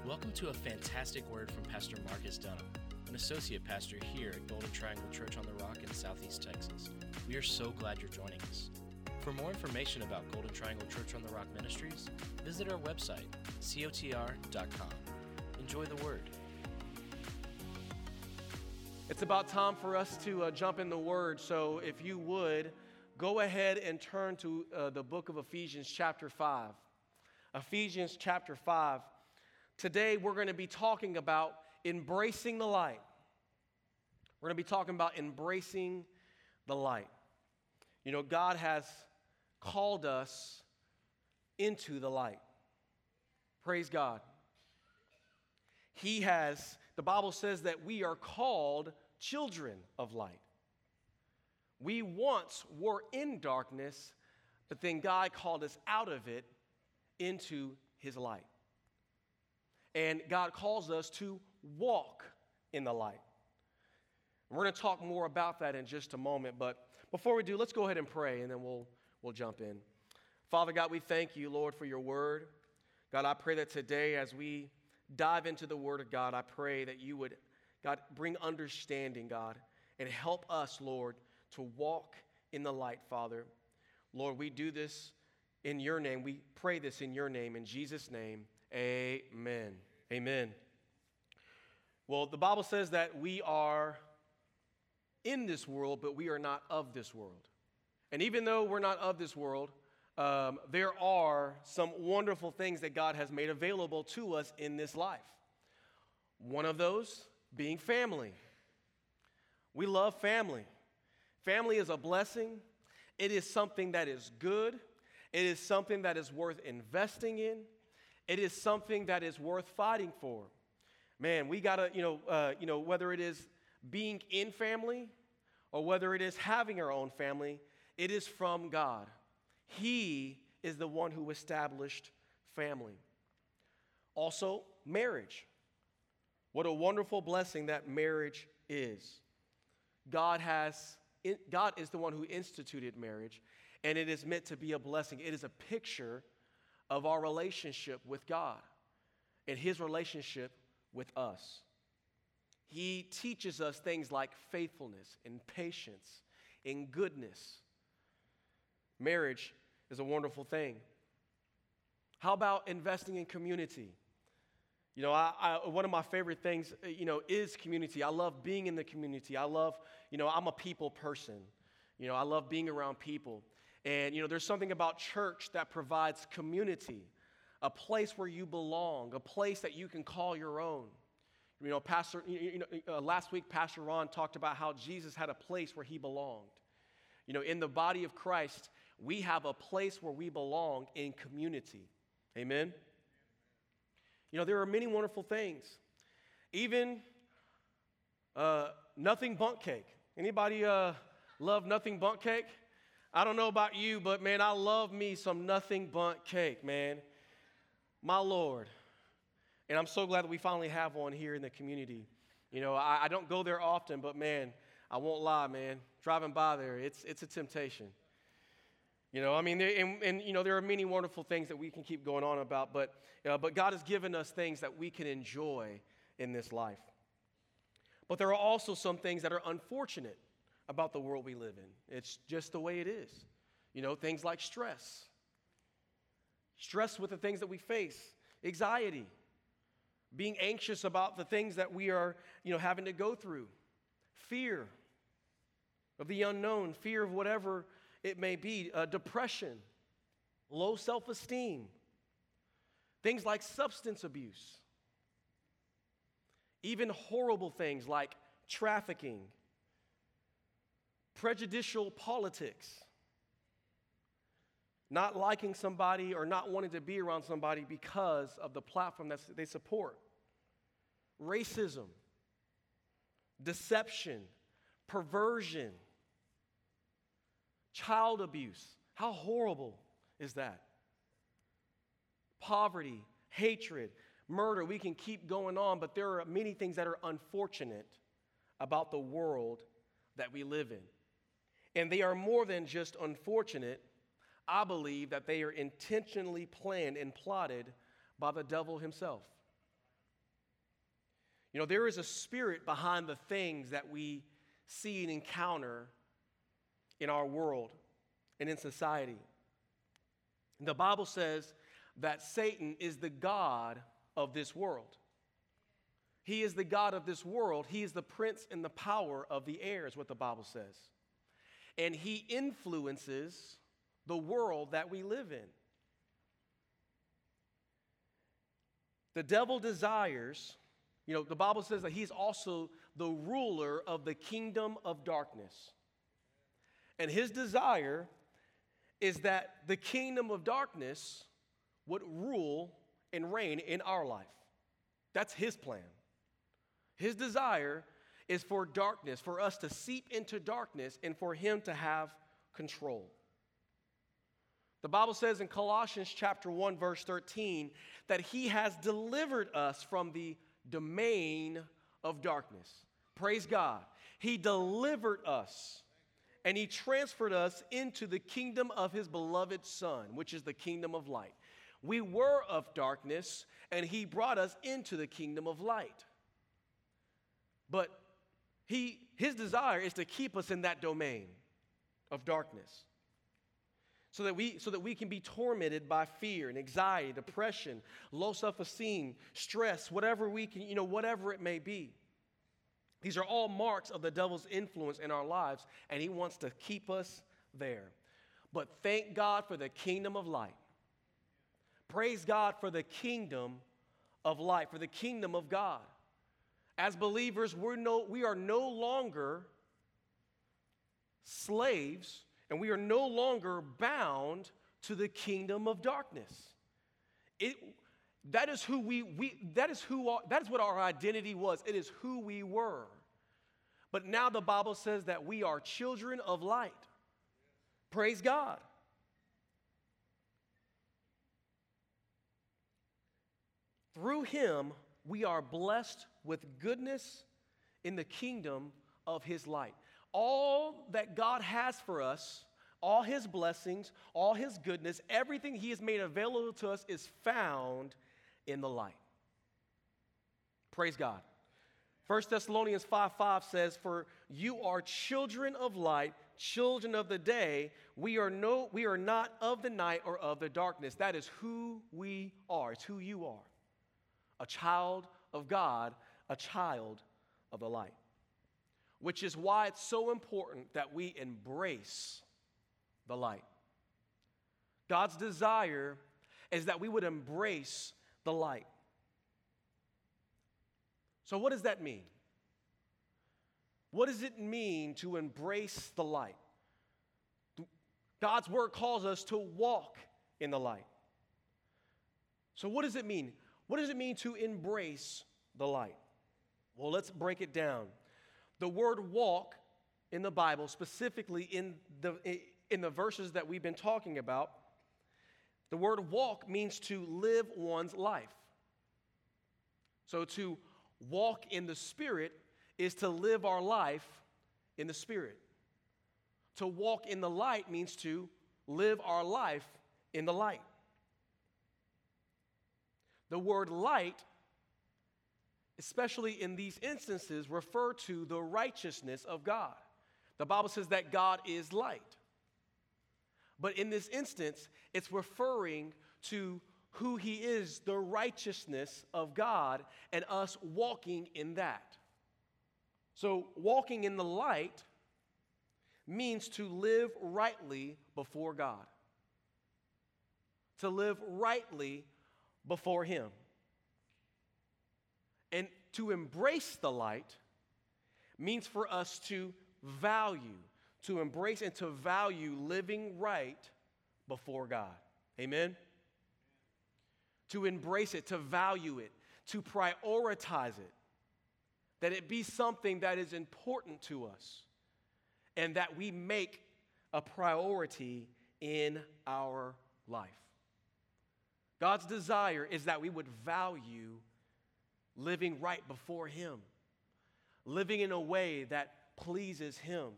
Welcome to a fantastic word from Pastor Marcus Dunham, an associate pastor here at Golden Triangle Church on the Rock in Southeast Texas. We are so glad you're joining us. For more information about Golden Triangle Church on the Rock Ministries, visit our website, cotr.com. Enjoy the word. It's about time for us to jump in the Word, so if you would, go ahead and turn to the book of Ephesians chapter 5. Ephesians chapter 5. Today we're going to be talking about embracing the light. We're going to be talking about embracing the light. You know, God has called us into the light. Praise God. The Bible says that we are called children of light. We once were in darkness, but then God called us out of it into His light. And God calls us to walk in the light. We're going to talk more about that in just a moment, but before we do, let's go ahead and pray, and then we'll jump in. Father God, we thank you, Lord, for your word. God, I pray that today as we dive into the word of God, I pray that you would, God, bring understanding, God, and help us, Lord, to walk in the light, Father. Lord, we do this in your name. We pray this in your name. In Jesus' name, amen. Amen. Well, the Bible says that we are in this world, but we are not of this world. And even though we're not of this world, there are some wonderful things that God has made available to us in this life. One of those being family. We love family. Family is a blessing. It is something that is good. It is something that is worth investing in. It is something that is worth fighting for. Man, we gotta, whether it is being in family or whether it is having our own family, it is from God. He is the one who established family. Also, marriage. What a wonderful blessing that marriage is. God is the one who instituted marriage, and it is meant to be a blessing. It is a picture of our relationship with God and His relationship with us. He teaches us things like faithfulness and patience and goodness. Marriage is a wonderful thing. How about investing in community? You know, one of my favorite things, is community. I love being in the community. I'm a people person. I love being around people. And, there's something about church that provides community, a place where you belong, a place that you can call your own. Last week, Pastor Ron talked about how Jesus had a place where He belonged. In the body of Christ, we have a place where we belong in community. Amen? There are many wonderful things. Even nothing bundt cake. Anybody love nothing bundt cake? I don't know about you, but man, I love me some nothing bundt cake, man. My Lord. And I'm so glad that we finally have one here in the community. I don't go there often, but man, I won't lie, man. Driving by there, it's a temptation. There are many wonderful things that we can keep going on about, but God has given us things that we can enjoy in this life. But there are also some things that are unfortunate about the world we live in. It's just the way it is. Things like stress with the things that we face, anxiety, being anxious about the things that we are, having to go through, fear of the unknown, fear of whatever it may be, depression, low self-esteem, things like substance abuse, even horrible things like trafficking, prejudicial politics, not liking somebody or not wanting to be around somebody because of the platform that they support, racism, deception, perversion, child abuse. How horrible is that? Poverty, hatred, murder. We can keep going on, but there are many things that are unfortunate about the world that we live in. And they are more than just unfortunate. I believe that they are intentionally planned and plotted by the devil himself. You know, there is a spirit behind the things that we see and encounter in our world and in society. The Bible says that Satan is the god of this world. He is the god of this world. He is the prince and the power of the air, is what the Bible says. And he influences the world that we live in. The devil desires, you know, the Bible says that he's also the ruler of the kingdom of darkness. And his desire is that the kingdom of darkness would rule and reign in our life. That's his plan. His desire is for darkness, for us to seep into darkness and for him to have control. The Bible says in Colossians chapter 1, verse 13, that he has delivered us from the domain of darkness. Praise God. He delivered us, and he transferred us into the kingdom of his beloved Son, which is the kingdom of light. We were of darkness, and he brought us into the kingdom of light. But his desire is to keep us in that domain of darkness, so that we can be tormented by fear and anxiety, depression, low self-esteem, stress, whatever it may be. These are all marks of the devil's influence in our lives, and he wants to keep us there. But thank God for the kingdom of light. Praise God for the kingdom of light, for the kingdom of God. As believers, we are no longer slaves, and we are no longer bound to the kingdom of darkness. That is what our identity was. It is who we were. But now the Bible says that we are children of light. Praise God. Through him, we are blessed with goodness in the kingdom of his light. All that God has for us, all his blessings, all his goodness, everything he has made available to us is found in the light. Praise God. 1 Thessalonians 5:5 says, "For you are children of light, children of the day. We are not of the night or of the darkness." That is who we are. It's who you are. A child of God, a child of the light. Which is why it's so important that we embrace the light. God's desire is that we would embrace the light. So what does that mean? What does it mean to embrace the light? God's word calls us to walk in the light. So what does it mean? What does it mean to embrace the light? Well, let's break it down. The word walk in the Bible, specifically in the verses that we've been talking about, the word walk means to live one's life. So to walk in the Spirit is to live our life in the Spirit. To walk in the light means to live our life in the light. The word light, especially in these instances, refer to the righteousness of God. The Bible says that God is light. But in this instance, it's referring to who he is, the righteousness of God, and us walking in that. So walking in the light means to live rightly before God. To live rightly before him. And to embrace the light means for us to embrace and to value living right before God. Amen? To embrace it, to value it, to prioritize it, that it be something that is important to us and that we make a priority in our life. God's desire is that we would value living right before him, living in a way that pleases him.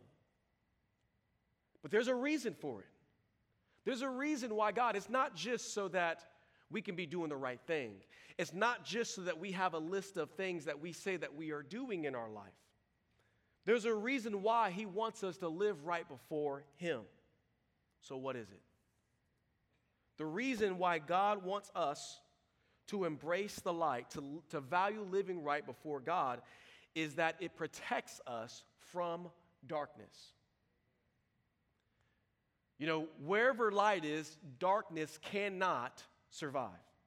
But there's a reason for it. There's a reason why God, it's not just so that we can be doing the right thing. It's not just so that we have a list of things that we say that we are doing in our life. There's a reason why he wants us to live right before him. So what is it? The reason why God wants us to embrace the light, to value living right before God, is that it protects us from darkness. You know, wherever light is, darkness cannot survive.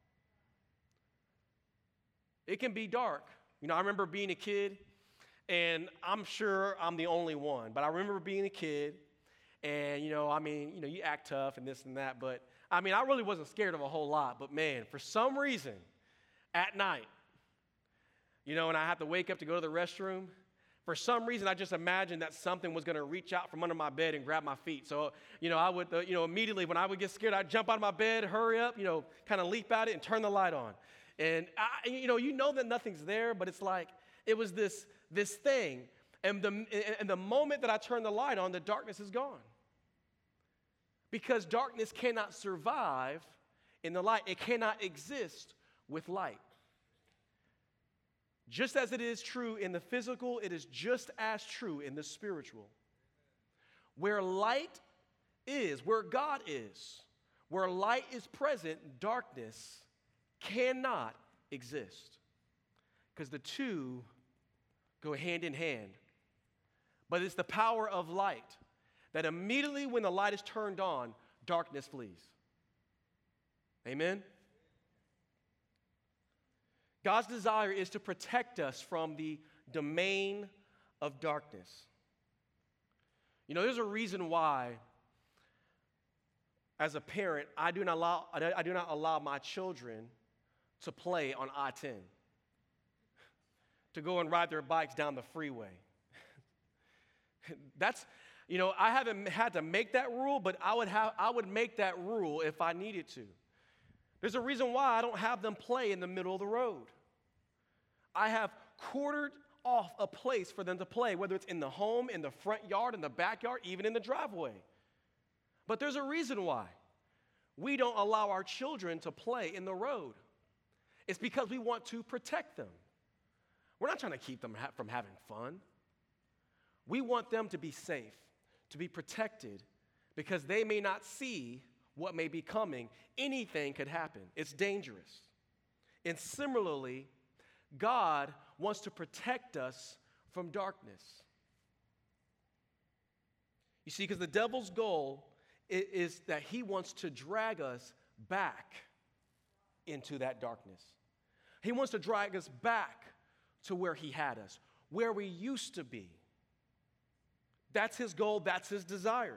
It can be dark. You know, I remember being a kid, and I'm sure I'm the only one, but I remember being a kid, and, you act tough and this and that, but, I really wasn't scared of a whole lot, but, man, for some reason, at night, and I had to wake up to go to the restroom, for some reason, I just imagined that something was going to reach out from under my bed and grab my feet. So, I would, immediately when I would get scared, I'd jump out of my bed, hurry up, kind of leap at it and turn the light on. And, you know that nothing's there, but it's like it was this thing. And the moment that I turn the light on, the darkness is gone. Because darkness cannot survive in the light. It cannot exist with light. Just as it is true in the physical, it is just as true in the spiritual. Where light is, where God is, where light is present, darkness cannot exist. Because the two go hand in hand. But it's the power of light that immediately when the light is turned on, darkness flees. Amen? God's desire is to protect us from the domain of darkness. There's a reason why, as a parent, I do not allow my children to play on I-10, to go and ride their bikes down the freeway. I haven't had to make that rule, but I would make that rule if I needed to. There's a reason why I don't have them play in the middle of the road. I have quartered off a place for them to play, whether it's in the home, in the front yard, in the backyard, even in the driveway. But there's a reason why we don't allow our children to play in the road. It's because we want to protect them. We're not trying to keep them from having fun. We want them to be safe, to be protected, because they may not see what may be coming. Anything could happen. It's dangerous. And similarly, God wants to protect us from darkness. You see, because the devil's goal is that he wants to drag us back into that darkness. He wants to drag us back to where he had us, where we used to be. That's his goal. That's his desire.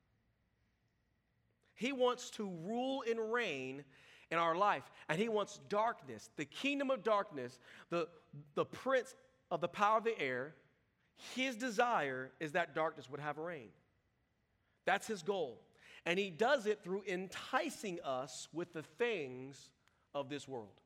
He wants to rule and reign in our life, and he wants darkness, the kingdom of darkness, the prince of the power of the air. His desire is that darkness would have reign. That's his goal. And he does it through enticing us with the things of this world.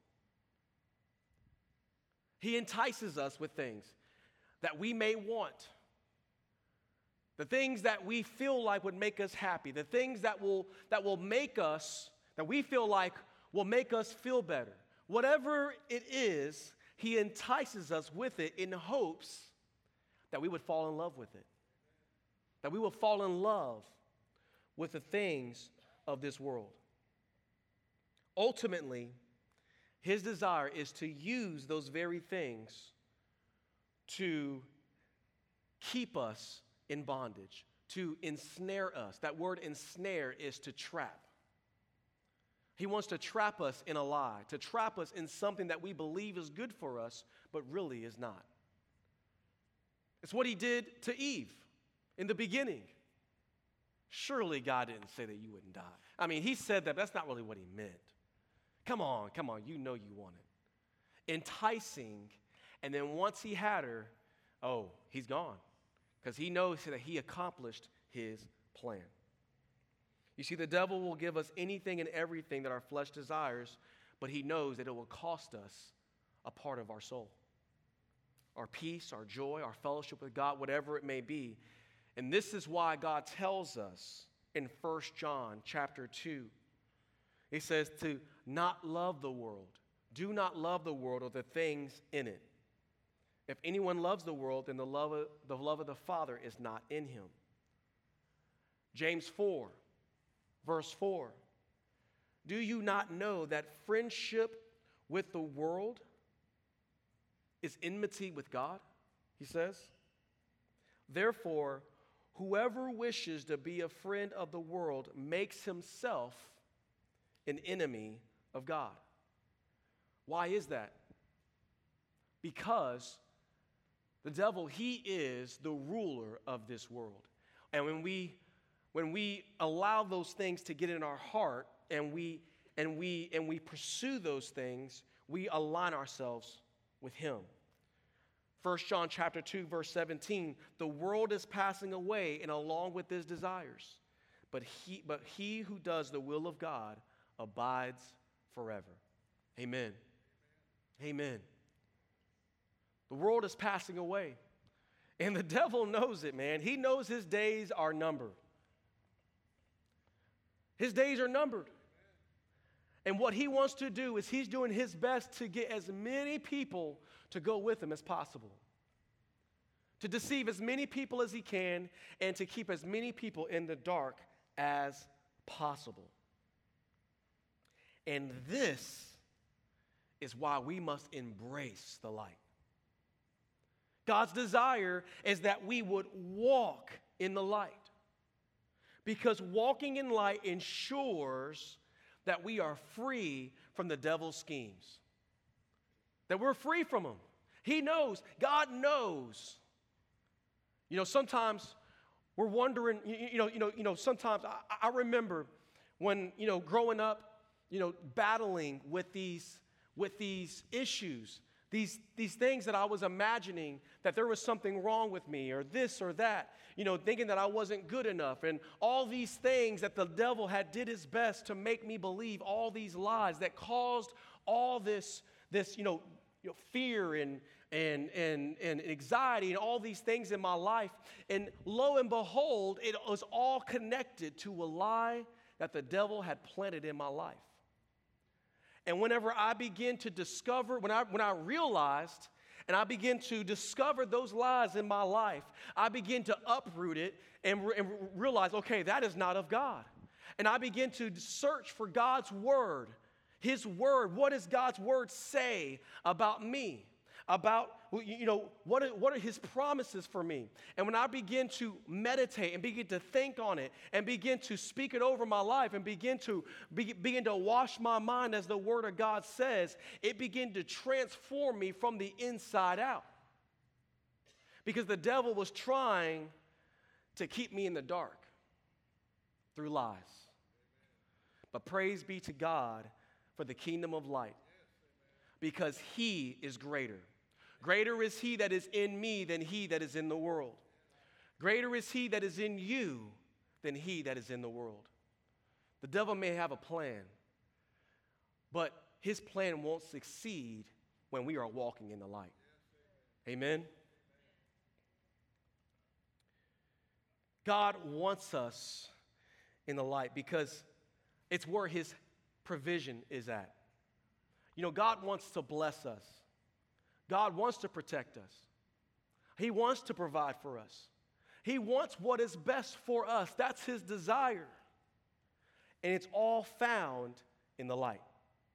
He entices us with things that we may want, the things that we feel like would make us happy, the things that will make us, that we feel like will make us feel better. Whatever it is, he entices us with it in hopes that we would fall in love with it, that we will fall in love with the things of this world. Ultimately, his desire is to use those very things to keep us in bondage, to ensnare us. That word ensnare is to trap. He wants to trap us in a lie, to trap us in something that we believe is good for us, but really is not. It's what he did to Eve in the beginning. Surely God didn't say that you wouldn't die. He said that, but that's not really what he meant. Come on, you know you want it. Enticing, and then once he had her, he's gone. Because he knows that he accomplished his plan. You see, the devil will give us anything and everything that our flesh desires, but he knows that it will cost us a part of our soul. Our peace, our joy, our fellowship with God, whatever it may be. And this is why God tells us in 1 John chapter 2, He says to not love the world. Do not love the world or the things in it. If anyone loves the world, then the love of the Father is not in him. James 4, verse 4. Do you not know that friendship with the world is enmity with God? He says. Therefore, whoever wishes to be a friend of the world makes himself an enemy of God. Why is that? Because the devil, he is the ruler of this world. And when we allow those things to get in our heart and we pursue those things, we align ourselves with him. 1 John chapter 2, verse 17, the world is passing away and along with its desires, but he who does the will of God abides forever. Amen. Amen. The world is passing away, and the devil knows it, man. He knows his days are numbered. His days are numbered. And what he wants to do is he's doing his best to get as many people to go with him as possible, to deceive as many people as he can, and to keep as many people in the dark as possible. And this is why we must embrace the light. God's desire is that we would walk in the light, because walking in light ensures that we are free from the devil's schemes, that we're free from them. He knows, God knows. Sometimes we're wondering, sometimes I remember when, growing up, battling with these issues, these things that I was imagining that there was something wrong with me or this or that, thinking that I wasn't good enough, and all these things that the devil had did his best to make me believe, all these lies that caused all this fear and anxiety and all these things in my life. And lo and behold, it was all connected to a lie that the devil had planted in my life. And whenever I begin to discover, when I realized and I begin to discover those lies in my life, I begin to uproot it and realize, okay, that is not of God. And I begin to search for God's word, his word. What does God's word say about me? About, what are his promises for me? And when I begin to meditate and begin to think on it and begin to speak it over my life and begin to wash my mind as the word of God says, it began to transform me from the inside out. Because the devil was trying to keep me in the dark through lies. But praise be to God for the kingdom of light, because he is greater. Greater is he that is in me than he that is in the world. Greater is he that is in you than he that is in the world. The devil may have a plan, but his plan won't succeed when we are walking in the light. Amen? God wants us in the light because it's where his provision is at. God wants to bless us. God wants to protect us. He wants to provide for us. He wants what is best for us. That's his desire. And it's all found in the light.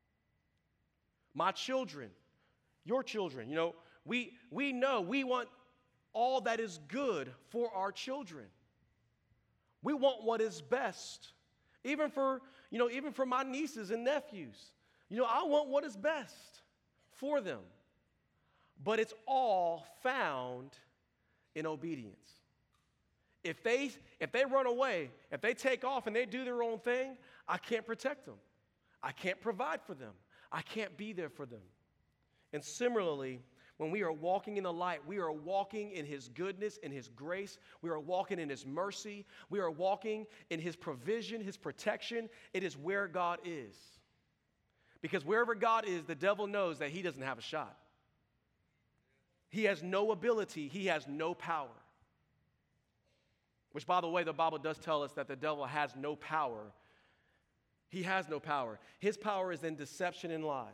My children, your children, we know we want all that is good for our children. We want what is best. Even for my nieces and nephews. I want what is best for them. But it's all found in obedience. If they run away, if they take off and they do their own thing, I can't protect them. I can't provide for them. I can't be there for them. And similarly, when we are walking in the light, we are walking in his goodness, in his grace. We are walking in his mercy. We are walking in his provision, his protection. It is where God is. Because wherever God is, the devil knows that he doesn't have a shot. He has no ability. He has no power. Which, by the way, the Bible does tell us that the devil has no power He has no power. His power is in deception and lies.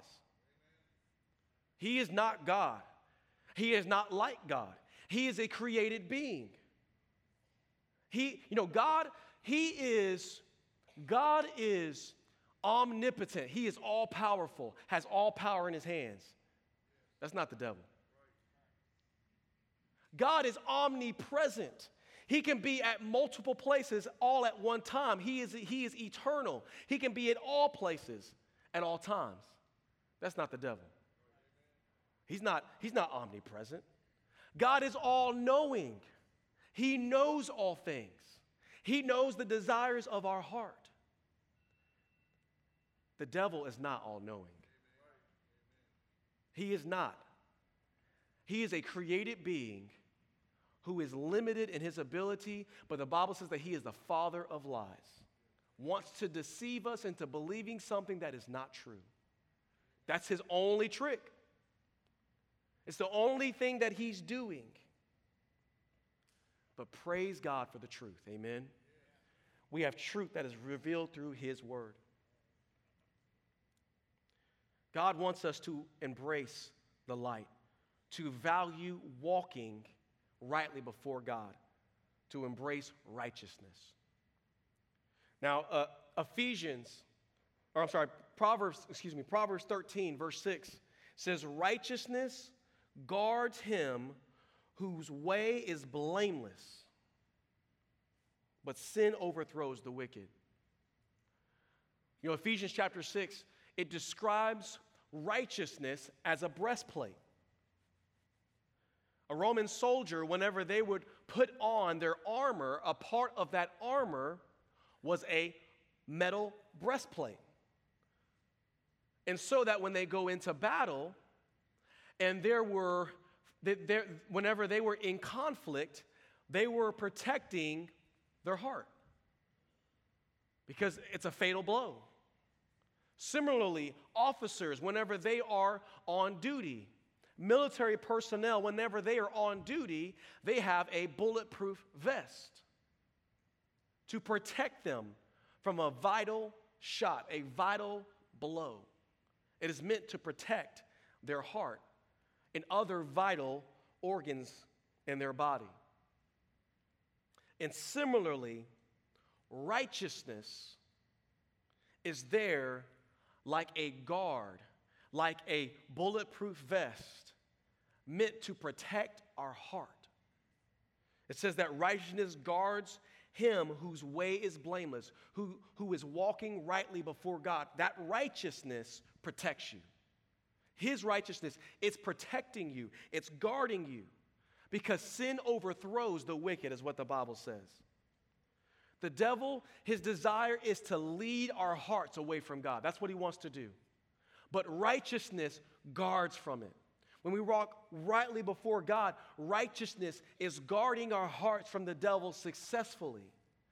He is not God. He is not like God. He is a created being. God is omnipotent. He is all powerful, has all power in his hands. That's not the devil. God is omnipresent. He can be at multiple places all at one time. He is eternal. He can be at all places at all times. That's not the devil. He's not omnipresent. God is all-knowing. He knows all things. He knows the desires of our heart. The devil is not all-knowing. He is not. He is a created being who is limited in his ability, but the Bible says that he is the father of lies, wants to deceive us into believing something that is not true. That's his only trick. It's the only thing that he's doing. But praise God for the truth, amen? We have truth that is revealed through his word. God wants us to embrace the light, to value walking rightly before God, to embrace righteousness. Now, Proverbs 13, verse 6 says, righteousness guards him whose way is blameless, but sin overthrows the wicked. Ephesians chapter 6, it describes righteousness as a breastplate. A Roman soldier, whenever they would put on their armor, a part of that armor was a metal breastplate. And so that when they go into battle, and whenever they were in conflict, they were protecting their heart because it's a fatal blow. Similarly, officers, whenever they are on duty, military personnel, whenever they are on duty, they have a bulletproof vest to protect them from a vital shot, a vital blow. It is meant to protect their heart and other vital organs in their body. And similarly, righteousness is there like a guard, like a bulletproof vest, meant to protect our heart. It says that righteousness guards him whose way is blameless, who is walking rightly before God. That righteousness protects you. His righteousness, it's protecting you. It's guarding you. Because sin overthrows the wicked, is what the Bible says. The devil, his desire is to lead our hearts away from God. That's what he wants to do. But righteousness guards from it. When we walk rightly before God, righteousness is guarding our hearts from the devil successfully,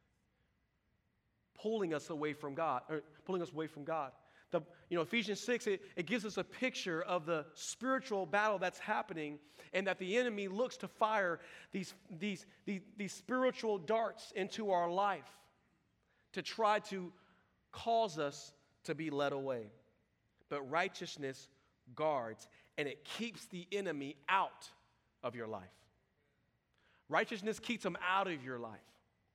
pulling us away from God. Ephesians 6, it gives us a picture of the spiritual battle that's happening, and that the enemy looks to fire these spiritual darts into our life to try to cause us to be led away. But righteousness guards, and it keeps the enemy out of your life. Righteousness keeps him out of your life.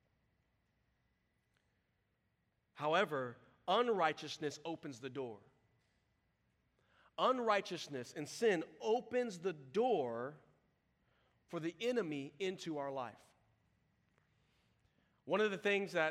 However, unrighteousness opens the door. Unrighteousness and sin opens the door for the enemy into our life. One of the things that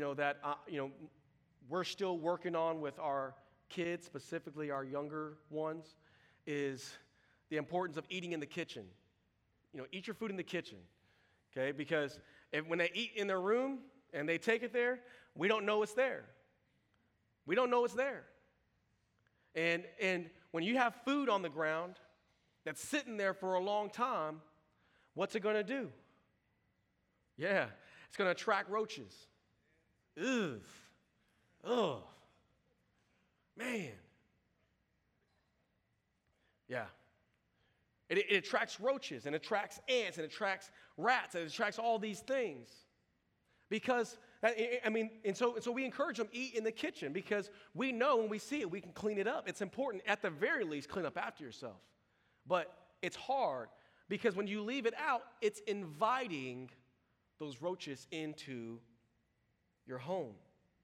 we're still working on with our kids, specifically our younger ones, is the importance of eating in the kitchen. Eat your food in the kitchen, okay? Because when they eat in their room and they take it there, we don't know it's there. We don't know it's there. And when you have food on the ground that's sitting there for a long time, what's it going to do? Yeah, it's going to attract roaches. Ugh. Ugh. Man. Yeah. It attracts roaches and attracts ants and attracts rats and it attracts all these things because And so we encourage them eat in the kitchen because we know when we see it, we can clean it up. It's important, at the very least, clean up after yourself. But it's hard because when you leave it out, it's inviting those roaches into your home.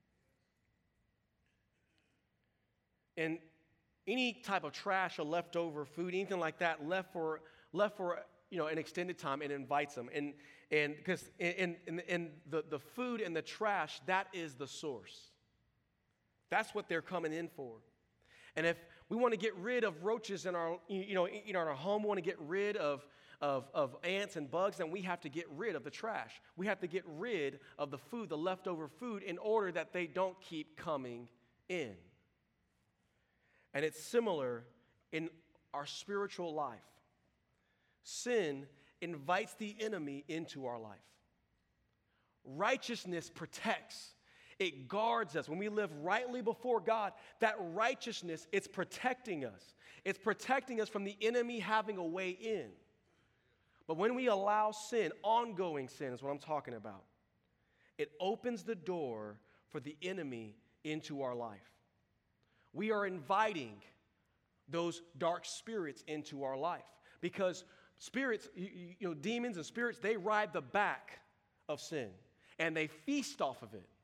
And any type of trash or leftover food, anything like that, left for an extended time, it invites them. And because the food and the trash, that is the source. That's what they're coming in for. And if we want to get rid of roaches in our home, we want to get rid of ants and bugs, then we have to get rid of the trash. We have to get rid of the food, the leftover food, in order that they don't keep coming in. And it's similar in our spiritual life. Sin invites the enemy into our life. Righteousness protects. It guards us. When we live rightly before God, that righteousness, it's protecting us. It's protecting us from the enemy having a way in. But when we allow sin, ongoing sin is what I'm talking about, it opens the door for the enemy into our life. We are inviting those dark spirits into our life because spirits, demons and spirits, they ride the back of sin and they feast off of it.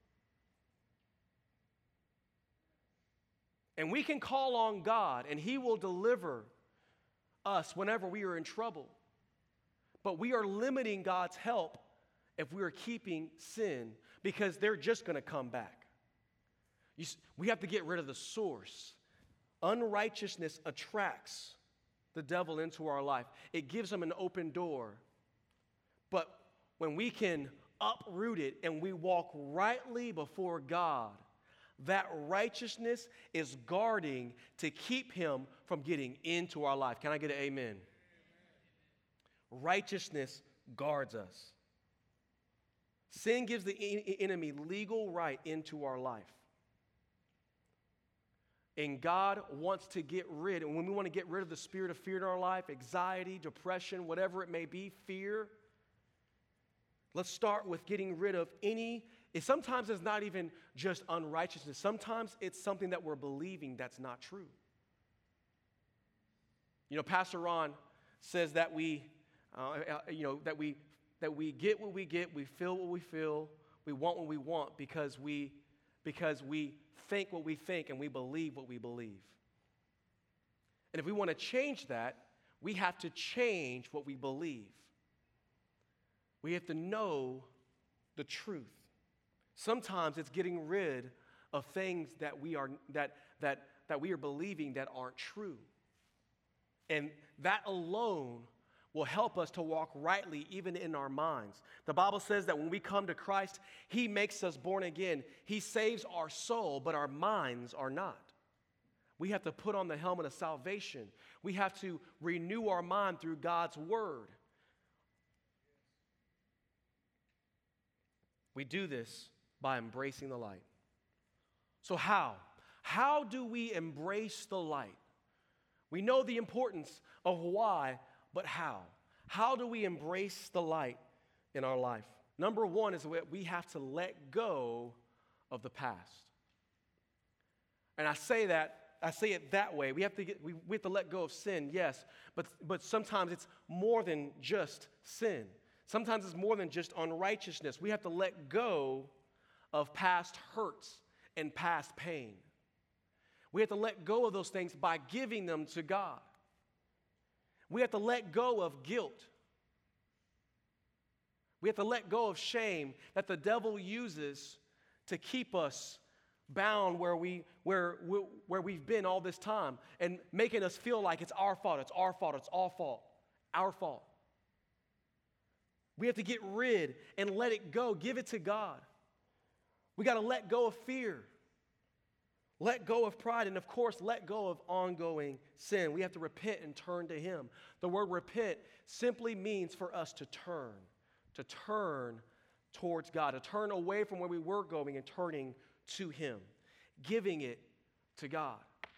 And we can call on God and He will deliver us whenever we are in trouble. But we are limiting God's help if we are keeping sin because they're just going to come back. We have to get rid of the source. Unrighteousness attracts the devil into our life. It gives him an open door. But when we can uproot it and we walk rightly before God, that righteousness is guarding to keep him from getting into our life. Can I get an amen? Amen. Righteousness guards us. Sin gives the enemy legal right into our life. And God wants to get rid, and when we want to get rid of the spirit of fear in our life, anxiety, depression, whatever it may be, fear, let's start with getting rid of sometimes it's not even just unrighteousness. Sometimes it's something that we're believing that's not true. Pastor Ron says that we get what we get, we feel what we feel, we want what we want because we think what we think and we believe what we believe. And if we want to change that, we have to change what we believe. We have to know the truth. Sometimes it's getting rid of things that we are believing that aren't true. And that alone will help us to walk rightly even in our minds. The Bible says that when we come to Christ, He makes us born again. He saves our soul, but our minds are not. We have to put on the helmet of salvation. We have to renew our mind through God's word. We do this by embracing the light. So how? How do we embrace the light? We know the importance of why, but how? How do we embrace the light in our life? Number one is that we have to let go of the past. And I say it that way. We have to let go of sin, yes, but sometimes it's more than just sin. Sometimes it's more than just unrighteousness. We have to let go of past hurts and past pain. We have to let go of those things by giving them to God. We have to let go of guilt. We have to let go of shame that the devil uses to keep us bound where we've been all this time and making us feel like it's our fault, it's our fault, it's our fault. We have to get rid and let it go, give it to God. We got to let go of fear. Let go of pride, and of course, let go of ongoing sin. We have to repent and turn to Him. The word repent simply means for us to turn towards God, to turn away from where we were going and turning to Him, giving it to God.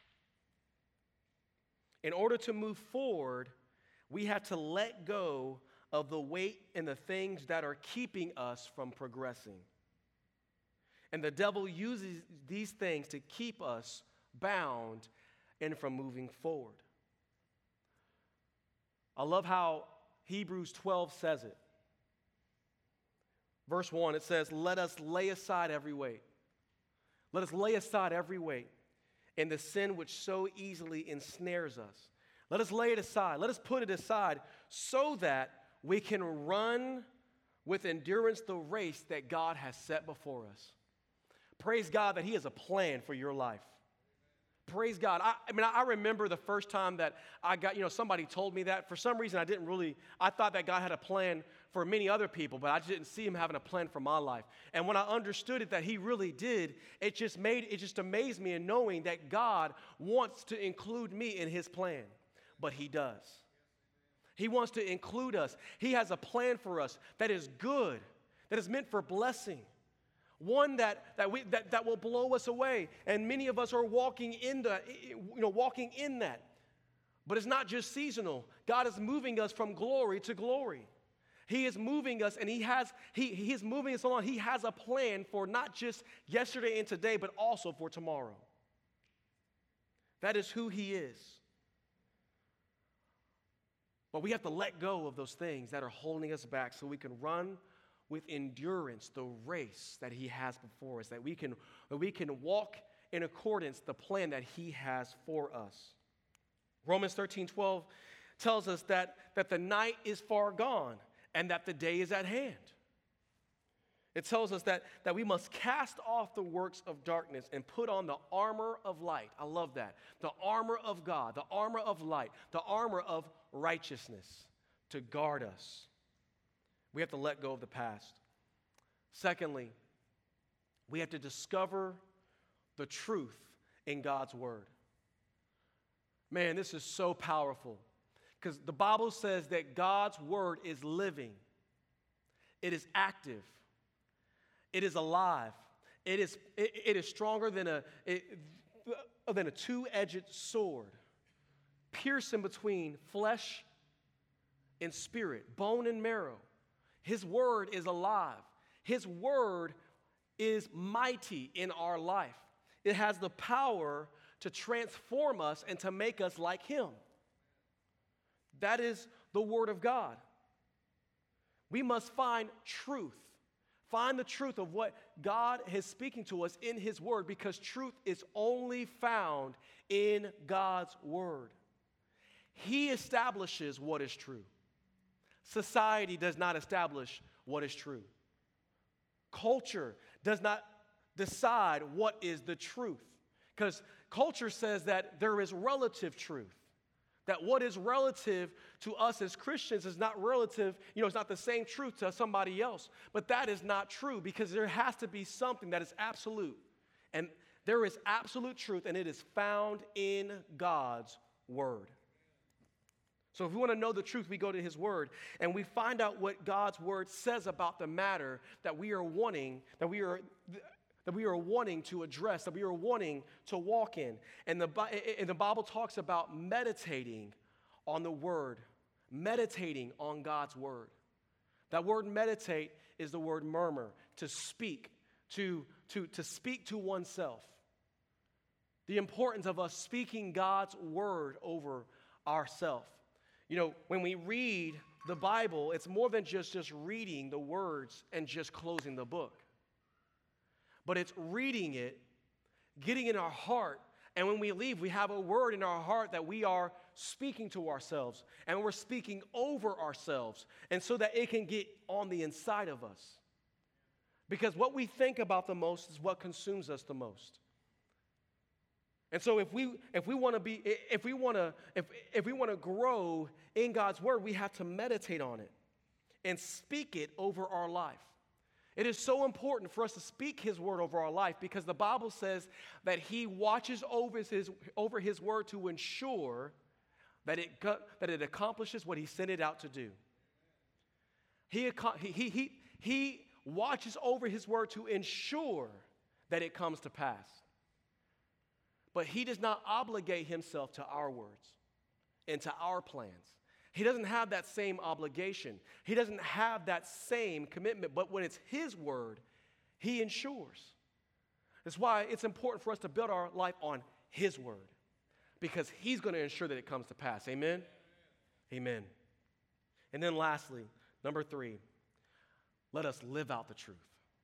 In order to move forward, we have to let go of the weight and the things that are keeping us from progressing. And the devil uses these things to keep us bound and from moving forward. I love how Hebrews 12 says it. Verse 1, it says, let us lay aside every weight. Let us lay aside every weight and the sin which so easily ensnares us. Let us lay it aside. Let us put it aside so that we can run with endurance the race that God has set before us. Praise God that He has a plan for your life. Praise God. I remember the first time that I got, somebody told me that. For some reason, I thought that God had a plan for many other people, but I just didn't see Him having a plan for my life. And when I understood it, that He really did, it just amazed me in knowing that God wants to include me in His plan. But He does. He wants to include us. He has a plan for us that is good, that is meant for blessing. One that will blow us away, and many of us are walking in that. But it's not just seasonal. God is moving us from glory to glory. He is moving us, and He is moving us along. He has a plan for not just yesterday and today, but also for tomorrow. That is who He is. But we have to let go of those things that are holding us back so we can run with endurance the race that He has before us, that we can walk in accordance the plan that He has for us. Romans 13:12 tells us that the night is far gone and that the day is at hand. It tells us that we must cast off the works of darkness and put on the armor of light. I love that. The armor of God, the armor of light, the armor of righteousness to guard us. We have to let go of the past. Secondly, we have to discover the truth in God's word. Man, this is so powerful because the Bible says that God's word is living. It is active. It is alive. It is stronger than a two-edged sword, piercing between flesh and spirit, bone and marrow. His word is alive. His word is mighty in our life. It has the power to transform us and to make us like Him. That is the word of God. We must find truth. Find the truth of what God is speaking to us in His word, because truth is only found in God's word. He establishes what is true. Society does not establish what is true. Culture does not decide what is the truth, because culture says that there is relative truth, that what is relative to us as Christians is not relative, it's not the same truth to somebody else. But that is not true, because there has to be something that is absolute. And there is absolute truth, and it is found in God's word. So if we want to know the truth, we go to His word and we find out what God's word says about the matter that we are wanting, that we are wanting to address, that we are wanting to walk in. And the Bible talks about meditating on the word, meditating on God's word. That word meditate is the word murmur, to speak, to speak to oneself. The importance of us speaking God's word over ourselves. When we read the Bible, it's more than just reading the words and just closing the book. But it's reading it, getting in our heart, and when we leave, we have a word in our heart that we are speaking to ourselves, and we're speaking over ourselves, and so that it can get on the inside of us. Because what we think about the most is what consumes us the most. And so if we want to grow in God's word, we have to meditate on it and speak it over our life. It is so important for us to speak His word over our life, because the Bible says that He watches over His word to ensure that it accomplishes what He sent it out to do. He watches over His word to ensure that it comes to pass. But He does not obligate Himself to our words and to our plans. He doesn't have that same obligation. He doesn't have that same commitment. But when it's His word, He ensures. That's why it's important for us to build our life on his word, because he's going to ensure that it comes to pass. Amen? Amen. And then lastly, number 3, let us live out the truth.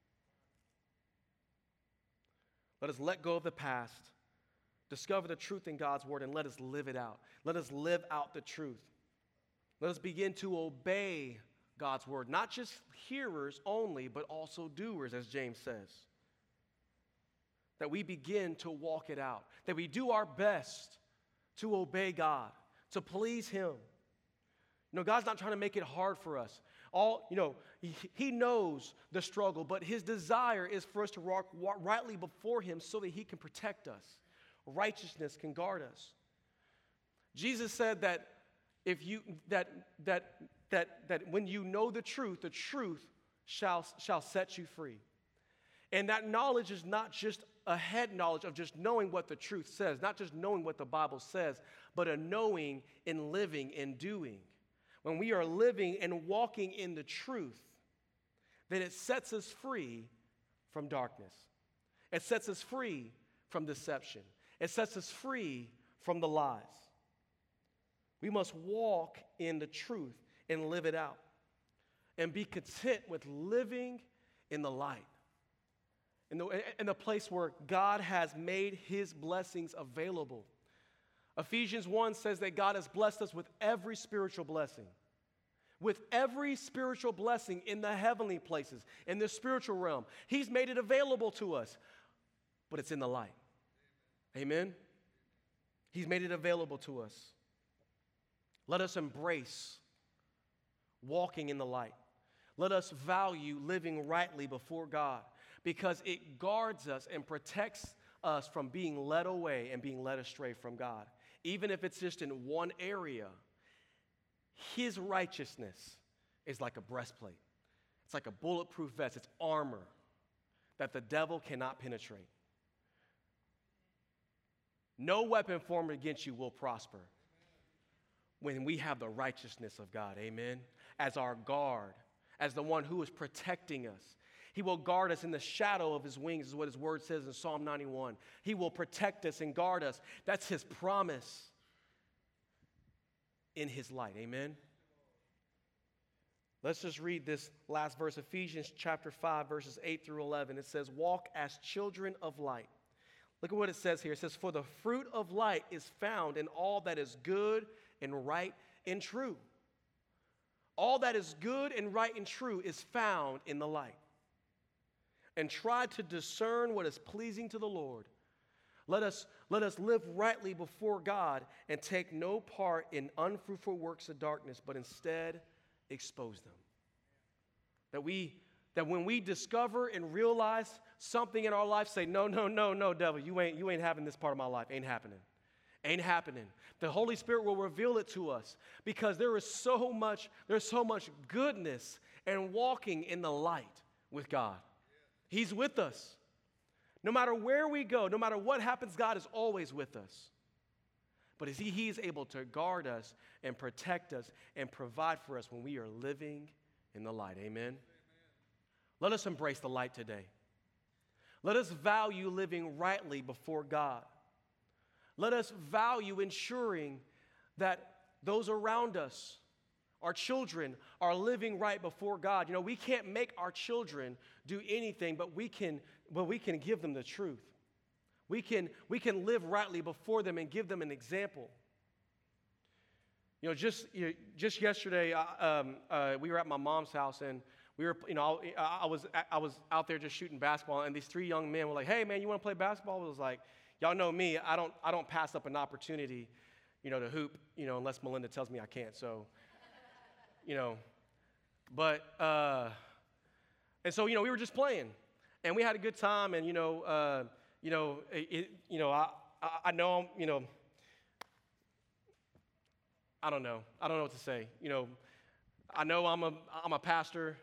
Let us let go of the past, discover the truth in God's word, and let us live it out. Let us live out the truth. Let us begin to obey God's word, not just hearers only, but also doers, as James says. That we begin to walk it out, that we do our best to obey God, to please him. God's not trying to make it hard for us. He knows the struggle, but his desire is for us to walk rightly before him so that he can protect us. Righteousness can guard us. Jesus said that that when you know the truth shall set you free. And that knowledge is not just a head knowledge of just knowing what the truth says, not just knowing what the Bible says, but a knowing and living and doing. When we are living and walking in the truth, then it sets us free from darkness. It sets us free from deception. It sets us free from the lies. We must walk in the truth and live it out and be content with living in the light, in the place where God has made his blessings available. Ephesians 1 says that God has blessed us with every spiritual blessing. With every spiritual blessing in the heavenly places, in the spiritual realm. He's made it available to us, but it's in the light. Amen? He's made it available to us. Let us embrace walking in the light. Let us value living rightly before God, because it guards us and protects us from being led away and being led astray from God. Even if it's just in one area, his righteousness is like a breastplate. It's like a bulletproof vest. It's armor that the devil cannot penetrate. No weapon formed against you will prosper when we have the righteousness of God, amen, as our guard, as the one who is protecting us. He will guard us in the shadow of his wings, is what his word says in Psalm 91. He will protect us and guard us. That's his promise in his light, amen? Let's just read this last verse, Ephesians chapter 5, verses 8 through 11. It says, walk as children of light. Look at what it says here. It says, for the fruit of light is found in all that is good and right and true. All that is good and right and true is found in the light. And try to discern what is pleasing to the Lord. Let us live rightly before God and take no part in unfruitful works of darkness, but instead expose them. That when we discover and realize something in our life, say, no, devil, you ain't having this part of my life. Ain't happening. Ain't happening. The Holy Spirit will reveal it to us, because there's so much goodness and walking in the light with God. He's with us. No matter where we go, no matter what happens, God is always with us. But He is able to guard us and protect us and provide for us when we are living in the light. Amen? Let us embrace the light today. Let us value living rightly before God. Let us value ensuring that those around us, our children, are living right before God. You know, we can't make our children do anything, but we can give them the truth. We can live rightly before them and give them an example. You know, just yesterday, we were at my mom's house, and we were, I was out there just shooting basketball, and these three young men were like, "Hey, man, you want to play basketball?" I was like, "Y'all know me. I don't pass up an opportunity, to hoop, unless Melinda tells me I can't." So, but and so we were just playing, and we had a good time, and I know I don't know what to say. I know I'm a pastor,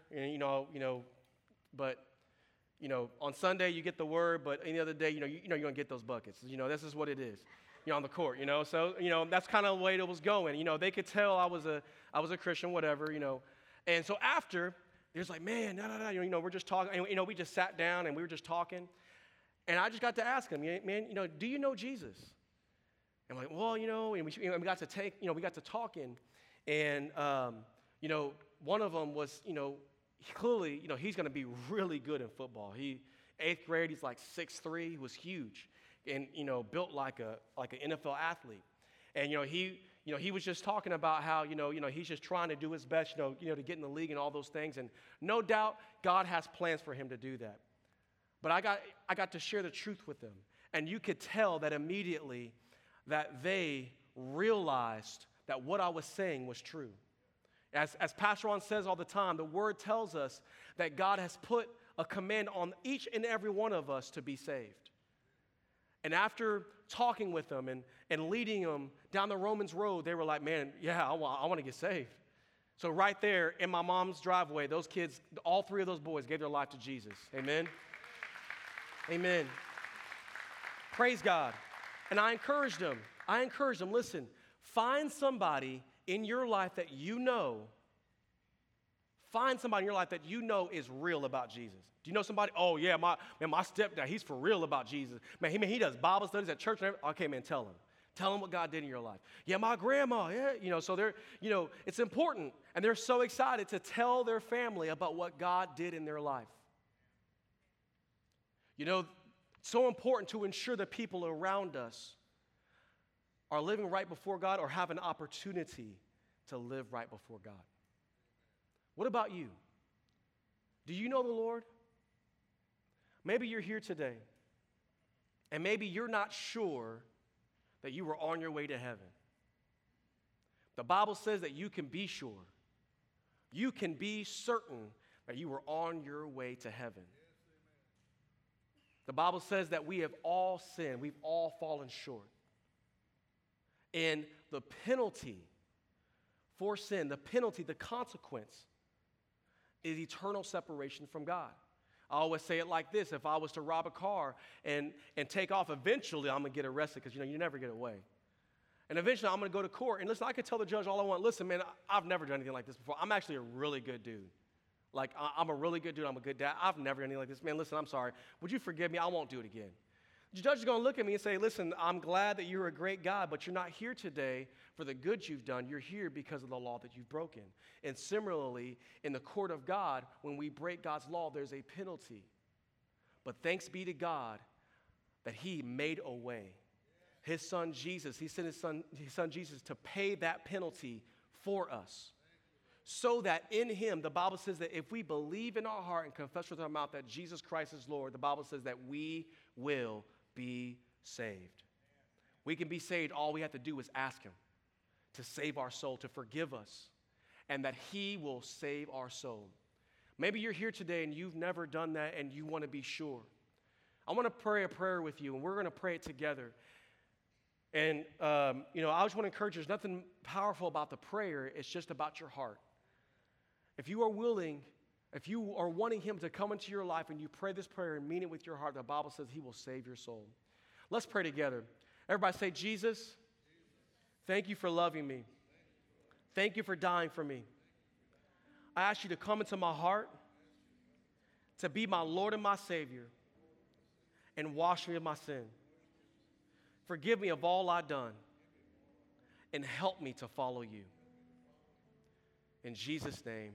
but on Sunday you get the word, but any other day, you're gonna get those buckets. This is what it is, on the court. So that's kind of the way it was going. They could tell I was a Christian, whatever. And so after, there's like, man, no, we're just talking. And, we just sat down and we were just talking. And I just got to ask him, man, do you know Jesus? And I'm like, well, and we got to talking, and one of them was, clearly, he's going to be really good in football. 8th grade, he's like 6'3", he was huge, and built like an NFL athlete. And he was just talking about how he's just trying to do his best, to get in the league and all those things. And no doubt, God has plans for him to do that. But I got to share the truth with them, and you could tell that immediately that they realized that what I was saying was true. As Pastor Ron says all the time, the Word tells us that God has put a command on each and every one of us to be saved. And after talking with them and leading them down the Romans road, they were like, man, yeah, I want to get saved. So right there in my mom's driveway, those kids, all 3 of those boys gave their life to Jesus. Amen? Amen. Praise God. And I encouraged them, listen, find somebody in your life that is real about Jesus. Do you know somebody? Oh, yeah, my stepdad, he's for real about Jesus. Man, he does Bible studies at church and everything. Okay, man, tell him. Tell him what God did in your life. Yeah, my grandma, yeah. So they're, it's important. And they're so excited to tell their family about what God did in their life. It's so important to ensure that people around us are living right before God or have an opportunity to live right before God. What about you? Do you know the Lord? Maybe you're here today, and maybe you're not sure that you were on your way to heaven. The Bible says that you can be sure. You can be certain that you were on your way to heaven. The Bible says that we have all sinned. We've all fallen short. And the penalty for sin, the consequence, is eternal separation from God. I always say it like this: if I was to rob a car and take off, eventually I'm going to get arrested because, you never get away. And eventually I'm going to go to court. And listen, I could tell the judge all I want. Listen, man, I've never done anything like this before. I'm actually a really good dude. Like, I'm a really good dude. I'm a good dad. I've never done anything like this. Man, listen, I'm sorry. Would you forgive me? I won't do it again. The judge is going to look at me and say, listen, I'm glad that you're a great guy, but you're not here today for the good you've done. You're here because of the law that you've broken. And similarly, in the court of God, when we break God's law, there's a penalty. But thanks be to God that he made a way. His son Jesus, he sent his son Jesus to pay that penalty for us. So that in him, the Bible says that if we believe in our heart and confess with our mouth that Jesus Christ is Lord, the Bible says that we will be saved. We can be saved. All we have to do is ask him to save our soul, to forgive us, and that he will save our soul. Maybe you're here today and you've never done that and you want to be sure. I want to pray a prayer with you, and we're going to pray it together. And, I just want to encourage you, there's nothing powerful about the prayer. It's just about your heart. If you are willing, if you are wanting him to come into your life and you pray this prayer and mean it with your heart, the Bible says he will save your soul. Let's pray together. Everybody say, Jesus, thank you for loving me. Thank you for dying for me. I ask you to come into my heart, to be my Lord and my Savior, and wash me of my sin. Forgive me of all I've done, and help me to follow you. In Jesus' name,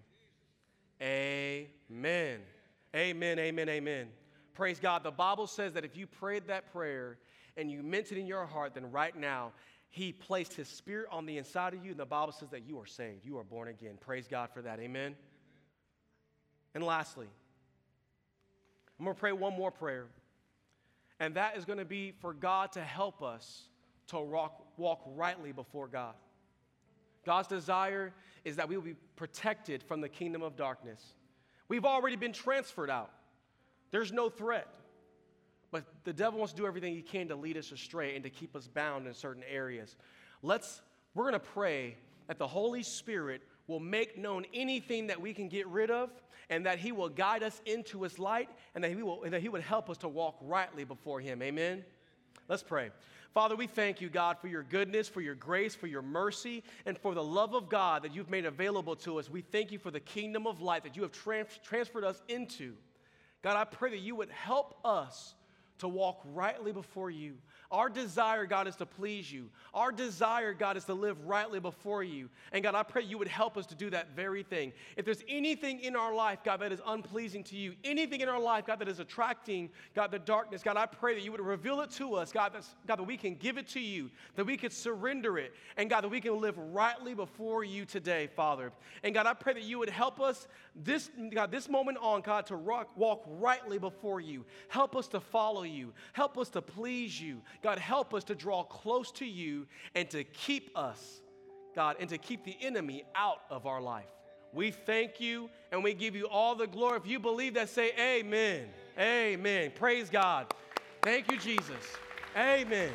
amen. Amen, amen, amen. Praise God. The Bible says that if you prayed that prayer and you meant it in your heart, then right now, he placed his spirit on the inside of you, and the Bible says that you are saved. You are born again. Praise God for that. Amen. And lastly, I'm going to pray one more prayer, and that is going to be for God to help us to walk rightly before God. God's desire is that we will be protected from the kingdom of darkness. We've already been transferred out. There's no threat. But the devil wants to do everything he can to lead us astray and to keep us bound in certain areas. We're going to pray that the Holy Spirit will make known anything that we can get rid of, and that he will guide us into his light, and that he would help us to walk rightly before him. Amen? Let's pray. Father, we thank you, God, for your goodness, for your grace, for your mercy, and for the love of God that you've made available to us. We thank you for the kingdom of light that you have transferred us into. God, I pray that you would help us to walk rightly before you. Our desire, God, is to please you. Our desire, God, is to live rightly before you. And God, I pray you would help us to do that very thing. If there's anything in our life, God, that is unpleasing to you, anything in our life, God, that is attracting, God, the darkness, God, I pray that you would reveal it to us, God, that we can give it to you, that we could surrender it, and God, that we can live rightly before you today, Father. And God, I pray that you would help us this moment on, God, to walk rightly before you. Help us to follow you. Help us to please you. God, help us to draw close to you and to keep us, God, and to keep the enemy out of our life. We thank you and we give you all the glory. If you believe that, say amen. Amen. Praise God. Thank you, Jesus. Amen.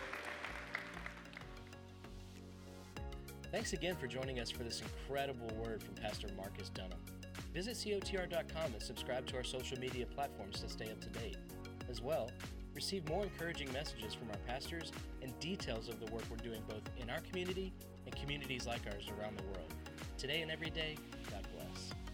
Thanks again for joining us for this incredible word from Pastor Marcus Dunham. Visit cotr.com and subscribe to our social media platforms to stay up to date. As well, receive more encouraging messages from our pastors and details of the work we're doing both in our community and communities like ours around the world. Today and every day, God bless.